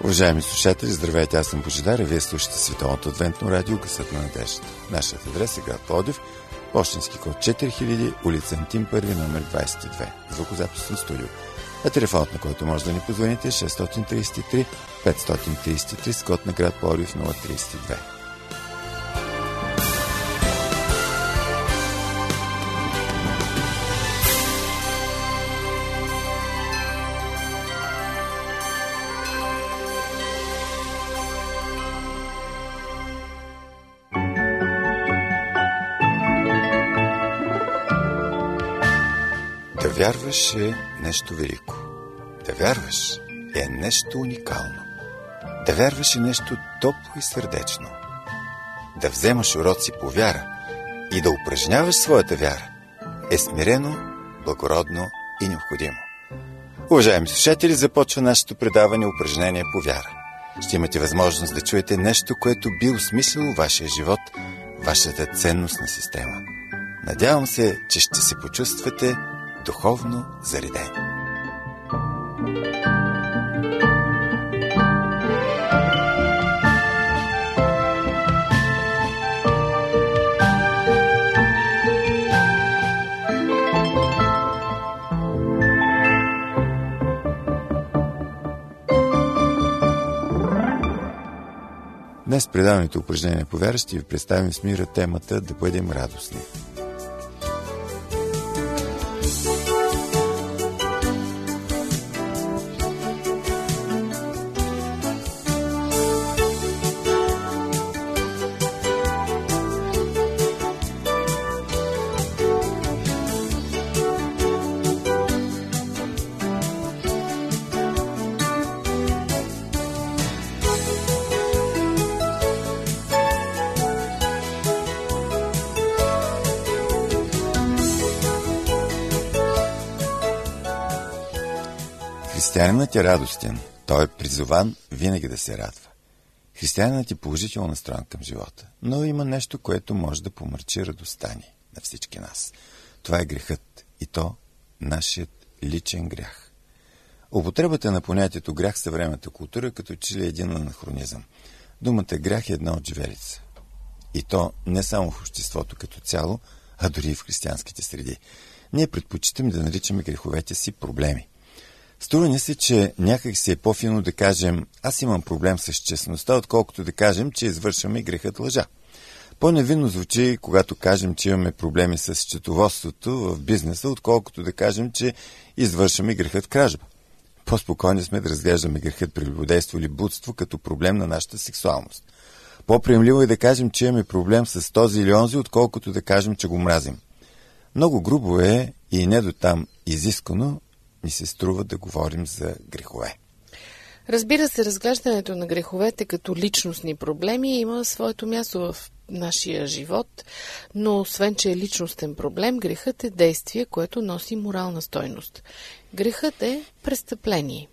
Уважаеми слушатели, здравейте, аз съм Божидар и вие слушате Световното адвентно радио Гласът на надеждата. Нашият адрес е град Пловдив, пощенски код 4000, улица Антим 1, номер 22, звукозаписно студио. А телефонът, на който може да ни позвоните, е 633 533 с код на град Пловдив 032. Да вярваш е нещо велико. Да вярваш е нещо уникално. Да вярваш е нещо топло и сърдечно. Да вземаш уроци по вяра и да упражняваш своята вяра е смирено, благородно и необходимо. Уважаеми слушатели, започва нашето предаване упражнение по вяра. Ще имате възможност да чуете нещо, което би осмислило вашия живот, вашата ценностна система. Надявам се, че ще се почувствате духовно заредени. Днес в предаването упражнение по вяра ще ви представим с мира темата да бъдем радостни. Християнинът е радостен. Той е призован винаги да се радва. Християнинът е положително настроен към живота, но има нещо, което може да помърчи радостта ни на всички нас. Това е грехът, и то нашият личен грях. Употребата на понятието грях в съвременната култура като че ли е един анахронизъм. Думата грях е една отживелица. И то не само в обществото като цяло, а дори и в християнските среди. Ние предпочитаме да наричаме греховете си проблеми. Струва ни се, че някак си е по-фино да кажем аз имам проблем с честността, отколкото да кажем, че извършваме грехът лъжа. По-невинно звучи, когато кажем, че имаме проблеми с счетоводството в бизнеса, отколкото да кажем, че извършваме грехът кражба. По-спокойни сме да разглеждаме грехът прелюбодейство или блудство като проблем на нашата сексуалност. По-приемливо е да кажем, че имаме проблем с този или онзи, отколкото да кажем, че го мразим. Много грубо е и не до там изискано ми се струва да говорим за грехове. Разбира се, разглеждането на греховете като личностни проблеми има своето място в нашия живот, но освен, че е личностен проблем, грехът е действие, което носи морална стойност. Грехът е престъпление.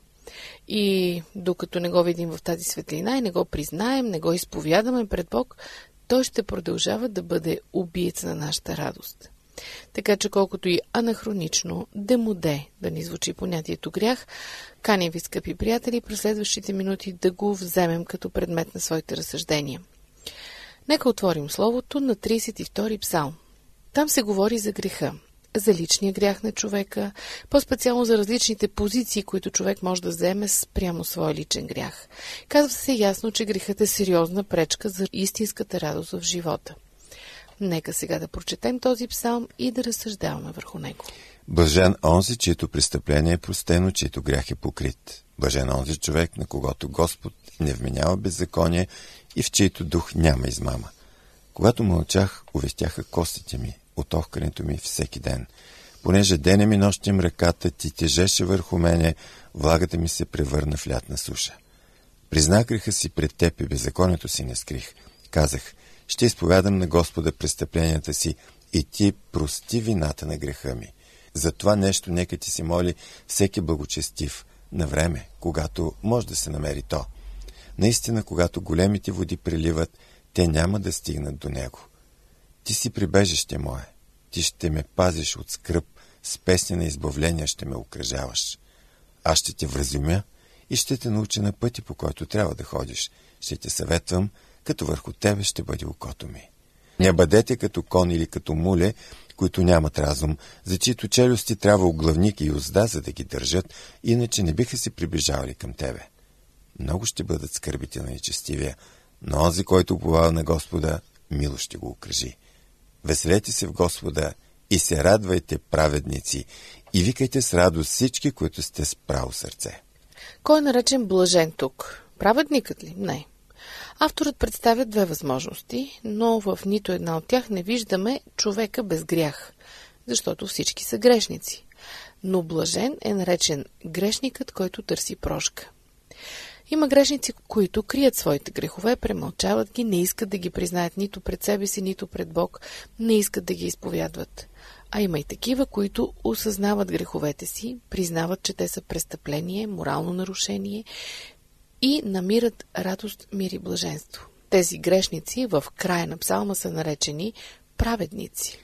И докато не го видим в тази светлина и не го признаем, не го изповядаме пред Бог, той ще продължава да бъде убиец на нашата радост. Така че колкото и анахронично, демоде да ни звучи понятието грях, каня ви, скъпи приятели, през следващите минути да го вземем като предмет на своите разсъждения. Нека отворим словото на 32 псалм. Там се говори за греха, за личния грях на човека, по-специално за различните позиции, които човек може да вземе спрямо своя личен грях. Казва се ясно, че грехът е сериозна пречка за истинската радост в живота. Нека сега да прочетем този псалм и да разсъждаваме върху него. Блажен онзи, чието престъпление е простено, чието грях е покрит. Блажен онзи човек, на когото Господ не вменява беззаконие и в чието дух няма измама. Когато мълчах, увестяха костите ми от охкането ми всеки ден. Понеже денем и нощем ръката ти тежеше върху мене, влагата ми се превърна в лятна суша. Признах греха си пред теб и беззаконието си не скрих. Казах, ще изповядам на Господа престъпленията си и ти прости вината на греха ми. За това нещо нека ти се моли всеки благочестив, на време, когато може да се намери то. Наистина, когато големите води преливат, те няма да стигнат до него. Ти си прибежище мое, ти ще ме пазиш от скръб, с песни на избавление ще ме окръжаваш. Аз ще те вразумя и ще те науча на пъти, по който трябва да ходиш. Ще те съветвам, като върху тебе ще бъде окото ми. Не бъдете като кон или като муле, които нямат разум, за чието челюсти трябва оглавник и узда, за да ги държат, иначе не биха се приближавали към тебе. Много ще бъдат скърбите на нечестивия, но онзи, който уповава на Господа, мило ще го окръжи. Веселете се в Господа и се радвайте, праведници, и викайте с радост всички, които сте с право сърце. Кой е наречен блажен тук? Праведникът ли? Не. Авторът представя две възможности, но в нито една от тях не виждаме човека без грях, защото всички са грешници. Но блажен е наречен грешникът, който търси прошка. Има грешници, които крият своите грехове, премълчават ги, не искат да ги признаят нито пред себе си, нито пред Бог, не искат да ги изповядват. А има и такива, които осъзнават греховете си, признават, че те са престъпление, морално нарушение и намират радост, мир и блаженство. Тези грешници в края на псалма са наречени праведници.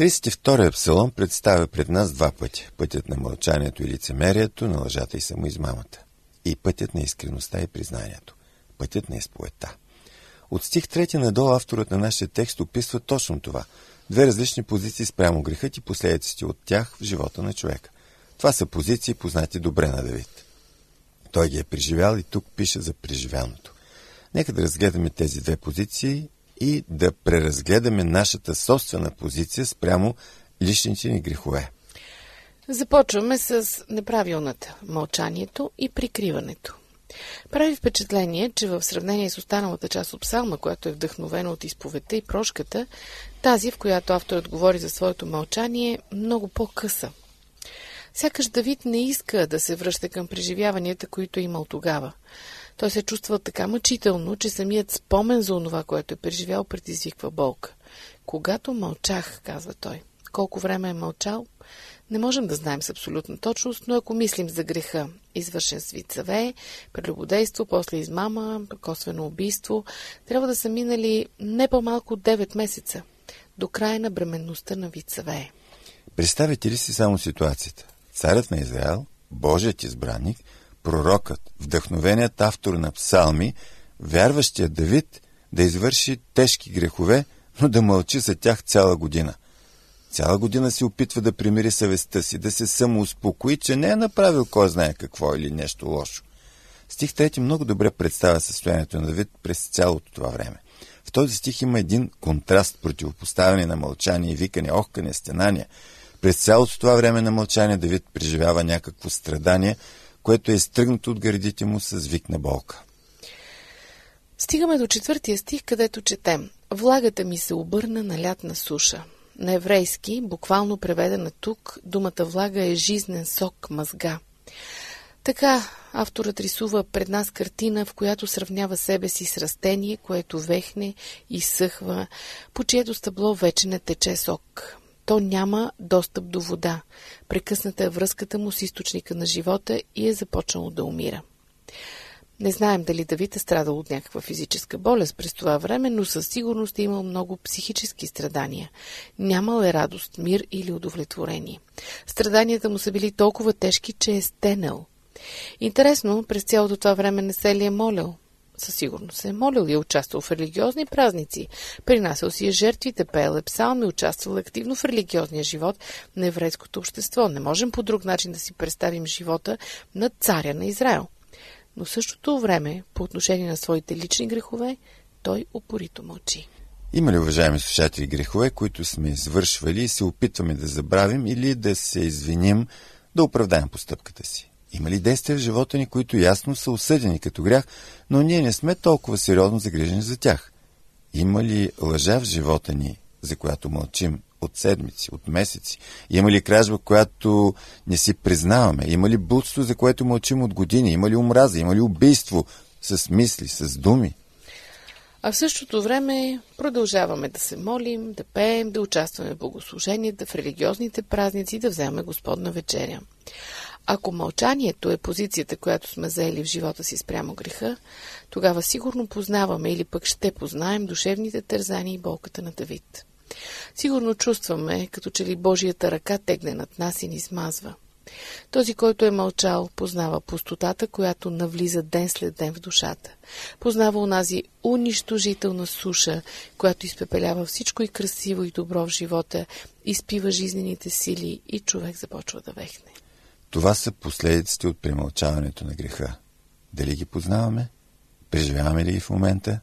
32-я псалом представя пред нас два пътя. Пътят на мълчанието и лицемерието, на лъжата и самоизмамата. И пътят на искреността и признанието. Пътят на изповедта. От стих 3 надолу авторът на нашия текст описва точно това. Две различни позиции спрямо грехът и последиците от тях в живота на човека. Това са позиции, познати добре на Давид. Той ги е преживял и тук пише за преживяното. Нека да разгледаме тези две позиции и да преразгледаме нашата собствена позиция спрямо личните ни грехове. Започваме с неправилната – мълчанието и прикриването. Прави впечатление, че в сравнение с останалата част от псалма, която е вдъхновена от изповедта и прошката, тази, в която авторът говори за своето мълчание, е много по-къса. Сякаш Давид не иска да се връща към преживяванията, които е имал тогава. Той се чувства така мъчително, че самият спомен за онова, което е преживял, предизвиква болка. Когато мълчах, казва той. Колко време е мълчал? Не можем да знаем с абсолютна точност, но ако мислим за греха, извършен с вицаве, прелюбодейство, после измама, косвено убийство, трябва да са минали не по-малко от 9 месеца, до края на бременността на вицаве. Представете ли си само ситуацията? Царят на Израел, Божият избранник, пророкът, вдъхновеният автор на псалми, вярващият Давид да извърши тежки грехове, но да мълчи за тях цяла година. Цяла година се опитва да примири съвестта си, да се самоуспокои, че не е направил кой знае какво или нещо лошо. Стих 3 много добре представя състоянието на Давид през цялото това време. В този стих има един контраст, противопоставяне на мълчание, викане, охкане, стенания. През цялото това време на мълчание Давид преживява някакво страдание, което е изтръгнато от гърдите му с вик на болка. Стигаме до 4 стих, където четем: «Влагата ми се обърна на лятна суша». На еврейски, буквално преведена тук, думата влага е жизнен сок, мъзга. Така авторът рисува пред нас картина, в която сравнява себе си с растение, което вехне, изсъхва, по чието стъбло вече не тече сок. То няма достъп до вода. Прекъсната е връзката му с източника на живота и е започнало да умира. Не знаем дали Давид е страдал от някаква физическа болест през това време, но със сигурност е имал много психически страдания. Нямал е радост, мир или удовлетворение. Страданията му са били толкова тежки, че е стенал. Интересно, през цялото това време не се ли е молил? Със сигурност се е молил и е участвал в религиозни празници. Принасял си е жертвите, пеел е псалми, участвал активно в религиозния живот на еврейското общество. Не можем по друг начин да си представим живота на царя на Израел. Но в същото време, по отношение на своите лични грехове, той упорито мълчи. Има ли, уважаеми слушатели, грехове, които сме извършвали и се опитваме да забравим или да се извиним, да оправдаем постъпката си? Има ли действия в живота ни, които ясно са осъдени като грях, но ние не сме толкова сериозно загрижени за тях? Има ли лъжа в живота ни, за която мълчим от седмици, от месеци? Има ли кражба, която не си признаваме? Има ли блудство, за което мълчим от години? Има ли омраза? Има ли убийство с мисли, с думи? А в същото време продължаваме да се молим, да пеем, да участваме в богослуженията, в религиозните празници, да вземем Господна вечеря. Ако мълчанието е позицията, която сме заели в живота си спрямо греха, тогава сигурно познаваме или пък ще познаем душевните тързания и болката на Давид. Сигурно чувстваме, като че ли Божията ръка тегне над нас и ни смазва. Този, който е мълчал, познава пустотата, която навлиза ден след ден в душата. Познава онази унищожителна суша, която изпепелява всичко и красиво и добро в живота, изпива жизнените сили и човек започва да вехне. Това са последиците от премълчаването на греха. Дали ги познаваме? Преживяваме ли ги в момента?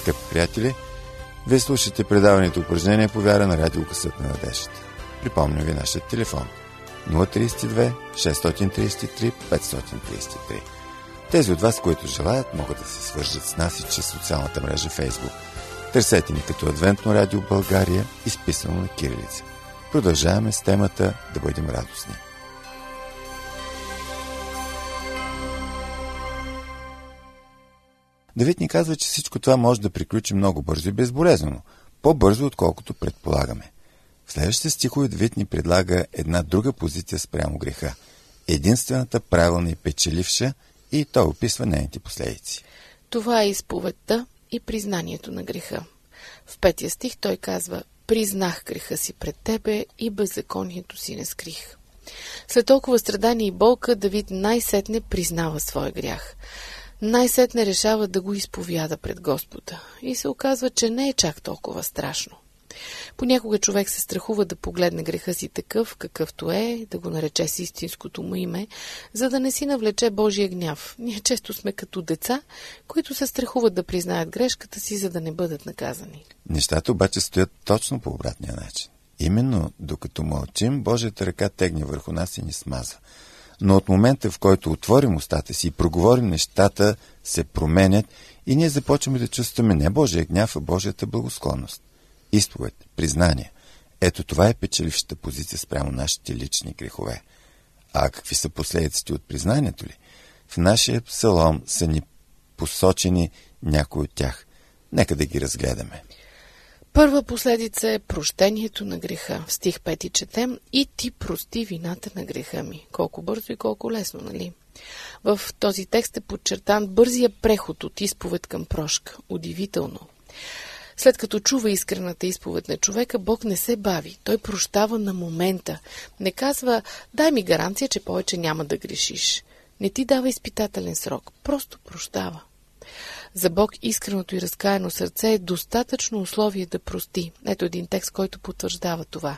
Скъпи приятели, вие слушате предаването упражнение по вяра на радио Гласът на надеждата. Припомням ви нашия телефон 032 633 533. Тези от вас, които желаят, могат да се свържат с нас и чрез социалната мрежа Facebook. Търсете ни като Адвентно радио България, изписано на кирилица. Продължаваме с темата да бъдем радостни. Давид ни казва, че всичко това може да приключи много бързо и безболезнено, по-бързо, отколкото предполагаме. В следващите стихове Давид ни предлага една друга позиция спрямо греха. Единствената правилна и печеливша, и той описва нейните последици. Това е изповедта и признанието на греха. В 5 стих той казва: признах греха си пред тебе и беззаконието си не скрих. След толкова страдания и болка, Давид най-сетне признава своя грях. Най-сетне решава да го изповяда пред Господа. И се оказва, че не е чак толкова страшно. Понякога човек се страхува да погледне греха си такъв, какъвто е, да го нарече с истинското му име, за да не си навлече Божия гняв. Ние често сме като деца, които се страхуват да признаят грешката си, за да не бъдат наказани. Нещата обаче стоят точно по обратния начин. Именно докато мълчим, Божията ръка тегне върху нас и ни смазва. Но от момента, в който отворим устата си и проговорим, нещата се променят и ние започваме да чувстваме не Божия гняв, а Божията благосклонност. Изповед, признание. Ето това е печелившата позиция спрямо нашите лични грехове. А какви са последиците от признанието ли? В нашия псалом са ни посочени някои от тях. Нека да ги разгледаме. Първа последица е прощението на греха. В стих 5 четем: и ти прости вината на греха ми. Колко бързо и колко лесно, нали? В този текст е подчертан бързия преход от изповед към прошка. Удивително. След като чува искрената изповед на човека, Бог не се бави. Той прощава на момента. Не казва: дай ми гаранция, че повече няма да грешиш. Не ти дава изпитателен срок. Просто прощава. За Бог искреното и разкаяно сърце е достатъчно условие да прости. Ето един текст, който потвърждава това.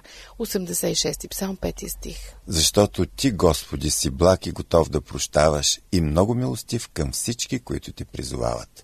86 псалм 5 стих. Защото ти, Господи, си благ и готов да прощаваш и много милостив към всички, които ти призовават.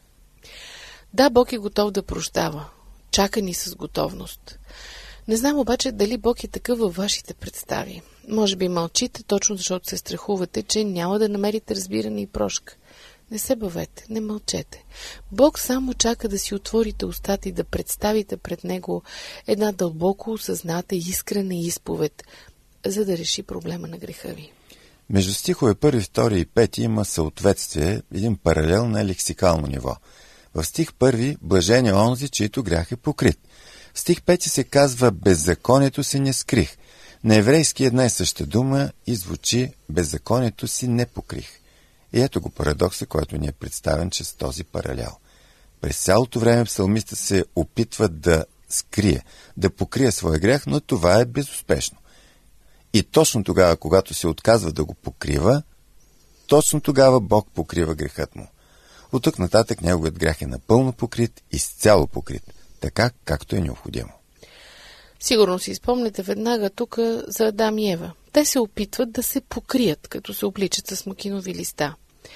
Да, Бог е готов да прощава. Чака ни с готовност. Не знам обаче дали Бог е такъв във вашите представи. Може би мълчите, точно защото се страхувате, че няма да намерите разбиране и прошка. Не се бавете, не мълчете. Бог само чака да си отворите устата и да представите пред Него една дълбоко осъзната и искрена изповед, за да реши проблема на греха ви. Между стихове 1, 2 и 5 има съответствие, един паралел на лексикално ниво. В стих 1 блажен е онзи, чийто грях е покрит. В стих 5 се казва беззаконието си не скрих. На еврейски една и съща дума и звучи беззаконието си не покрих. И ето го парадокса, който ни е представен чрез този паралел. През цялото време псалмиста се опитва да скрие, да покрие своя грях, но това е безуспешно. И точно тогава, когато се отказва да го покрива, точно тогава Бог покрива грехът му. От тук нататък неговият грях е напълно покрит, изцяло покрит, така както е необходимо. Сигурно си спомняте веднага тук за Адам и Ева. Те се опитват да се покрият, като се обличат с макинови листа.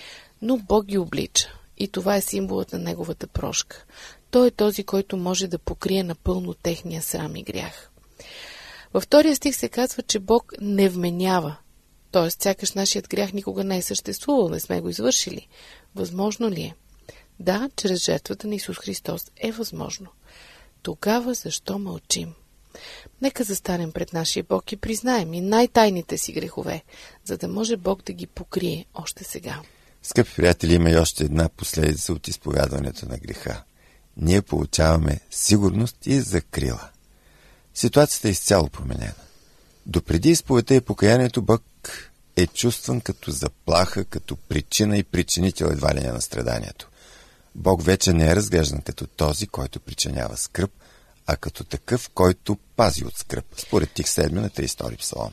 Но Бог ги облича и това е символът на неговата прошка. Той е този, който може да покрие напълно техния срам и грях. Във 2 стих се казва, че Бог не вменява. Т.е. сякаш нашият грях никога не е съществувал, не сме го извършили. Възможно ли е? Да, чрез жертвата на Исус Христос е възможно. Тогава защо мълчим? Нека застанем пред нашия Бог и признаем и най-тайните си грехове, за да може Бог да ги покрие още сега. Скъпи приятели, има и още една последица от изповядването на греха. Ние получаваме сигурност и закрила. Ситуацията е изцяло променена. Допреди изповедта и покаянието Бог е чувстван като заплаха, като причина и причинител едва ли не на страданието. Бог вече не е разглеждан като този, който причинява скръб, а като такъв, който пази от скръб, според тих 7 на 32 псалом.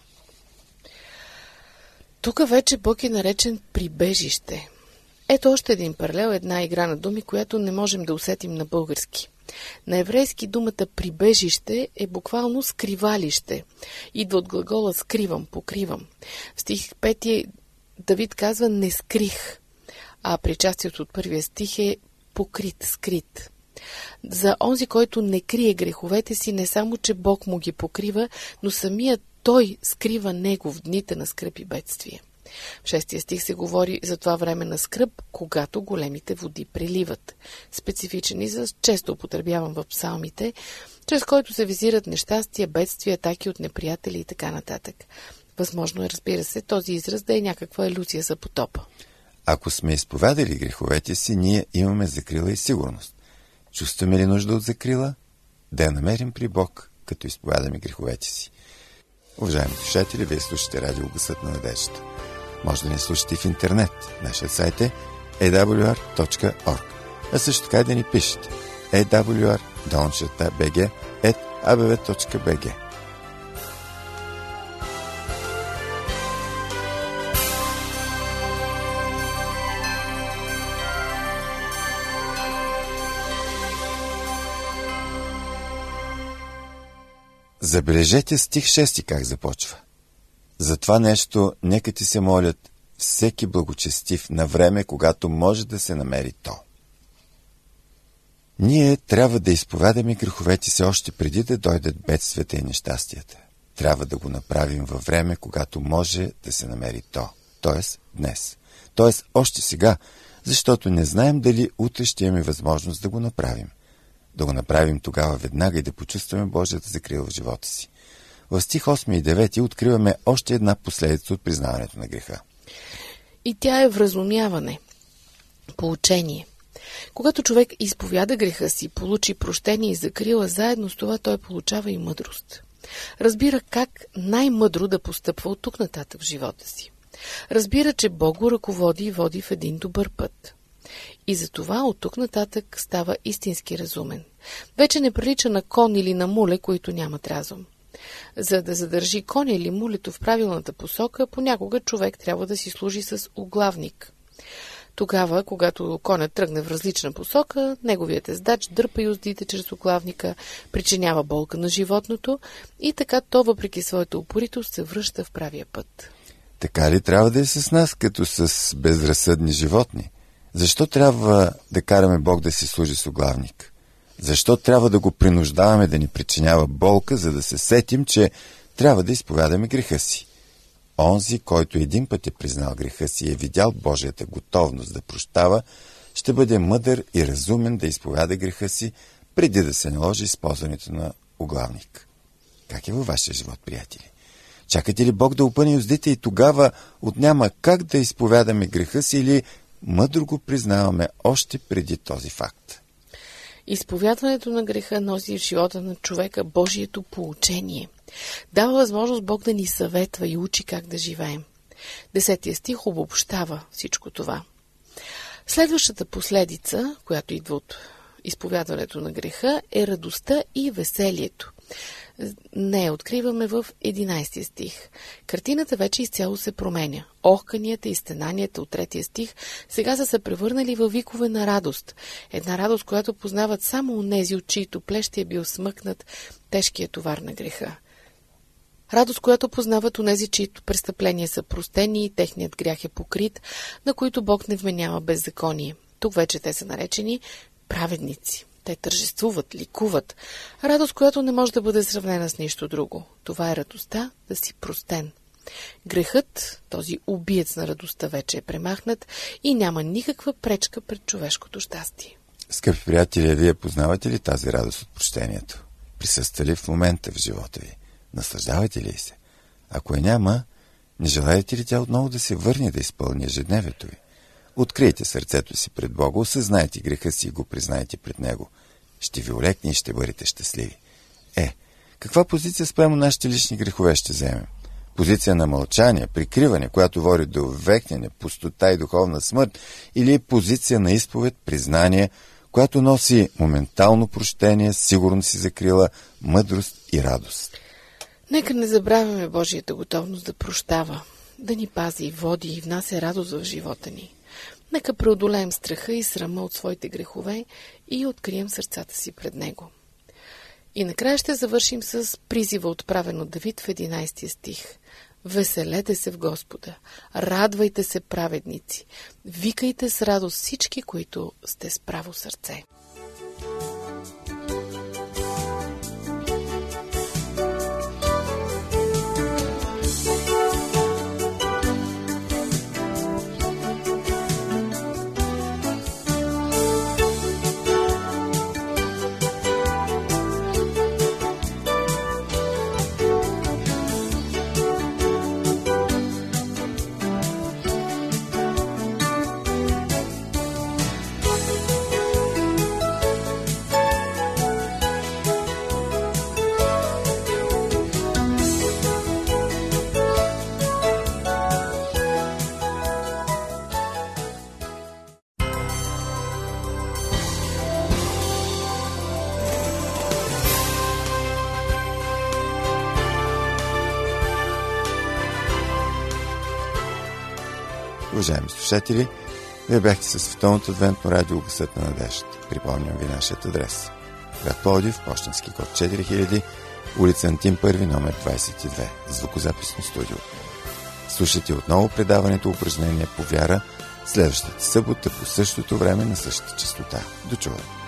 Тук вече Бог е наречен прибежище. Ето още един паралел, една игра на думи, която не можем да усетим на български. На еврейски думата прибежище е буквално скривалище. Идва от глагола скривам, покривам. В стих 5 Давид казва не скрих, а причастието от 1 стих е покрит, скрит. За онзи, който не крие греховете си, не само, че Бог му ги покрива, но самият той скрива него в дните на скръб и бедствие. В 6 стих се говори за това време на скръб, когато големите води преливат. Специфичен израз, често употребявам в псалмите, чрез който се визират нещастия, бедствия, атаки от неприятели и така нататък. Възможно е, разбира се, този израз да е някаква алюзия за потопа. Ако сме изповядали греховете си, ние имаме закрила и сигурност. Чувстваме ли нужда от закрила? Да я намерим при Бог, като изповядаме греховете си. Уважаеми слушатели, вие слушате радио Гласът на надеждата. Може да ни слушате в интернет. Нашият сайт е awr.org. А също така да ни пишете awr@abv.bg. Забележете стих 6 как започва. За това нещо нека ти се молят всеки благочестив на време, когато може да се намери то. Ние трябва да изповядаме греховете си още преди да дойдат бедствията и нещастията. Трябва да го направим във време, когато може да се намери то, т.е. днес, т.е. още сега, защото не знаем дали утре ще имаме възможност да го направим. Да го направим тогава веднага и да почувстваме Божията закрила в живота си. В стих 8 и 9 откриваме още една последица от признаването на греха. И тя е вразумяване, поучение. Когато човек изповяда греха си, получи прощение и закрила, заедно с това той получава и мъдрост. Разбира как най-мъдро да постъпва от тук нататък в живота си. Разбира, че Бог го ръководи и води в един добър път. И затова от тук нататък става истински разумен. Вече не прилича на кон или на муле, които нямат разум. За да задържи коня или мулето в правилната посока, понякога човек трябва да си служи с оглавник. Тогава, когато конят тръгне в различна посока, неговият ездач дърпа юздите чрез оглавника, причинява болка на животното и така то, въпреки своята упоритост, се връща в правия път. Така ли трябва да е с нас, като с безразсъдни животни? Защо трябва да караме Бог да си служи с оглавник? Защо трябва да го принуждаваме да ни причинява болка, за да се сетим, че трябва да изповядаме греха си? Онзи, който един път е признал греха си и е видял Божията готовност да прощава, ще бъде мъдър и разумен да изповяда греха си, преди да се наложи използването на оглавник. Как е във вашия живот, приятели? Чакате ли Бог да опъне юздите и тогава отняма как да изповядаме греха си или мъдро го признаваме още преди този факт? Изповядването на греха носи в живота на човека Божието поучение. Дава възможност Бог да ни съветва и учи как да живеем. 10 стих обобщава всичко това. Следващата последица, която идва от изповядването на греха, е радостта и веселието. Не, откриваме в 11 стих. Картината вече изцяло се променя. Охканията и стенанията от 3 стих сега са се превърнали във викове на радост. Една радост, която познават само онези, от чието плещи е бил смъкнат тежкият товар на греха. Радост, която познават онези, чието престъпления са простени и техният грях е покрит, на които Бог не вменява беззаконие. Тук вече те са наречени праведници. Те тържествуват, ликуват. Радост, която не може да бъде сравнена с нищо друго. Това е радостта да си простен. Грехът, този убиец на радостта, вече е премахнат и няма никаква пречка пред човешкото щастие. Скъпи приятели, вие познавате ли тази радост от прощението? Присъства ли в момента в живота ви? Наслаждавате ли се? Ако я няма, не желаете ли тя отново да се върне да изпълни ежедневието ви? Открийте сърцето си пред Бога, осъзнайте греха си и го признайте пред Него. Ще ви олекне и ще бъдете щастливи. Каква позиция спрямо нашите лични грехове ще вземем? Позиция на мълчание, прикриване, която води до векнене, пустота и духовна смърт, или позиция на изповед, признание, която носи моментално прощение, сигурно си закрила, мъдрост и радост? Нека не забравяме Божията готовност да прощава, да ни пази и води и внася радост в живота ни. Нека преодолеем страха и срама от своите грехове и открием сърцата си пред Него. И накрая ще завършим с призива, отправен от Давид в 11 стих. Веселете се в Господа, радвайте се, праведници, викайте с радост всички, които сте с право сърце. Уважаеми слушатели, вие бяхте с Световното адвентно радио Гласът на надеждата. Припомням ви нашият адрес. Град Пловдив, пощенски код 4000, улица Антим 1, номер 22, звукозаписно студио. Слушайте отново предаването Упражнение по вяра следващата събота по същото време на същата честота. До чуване!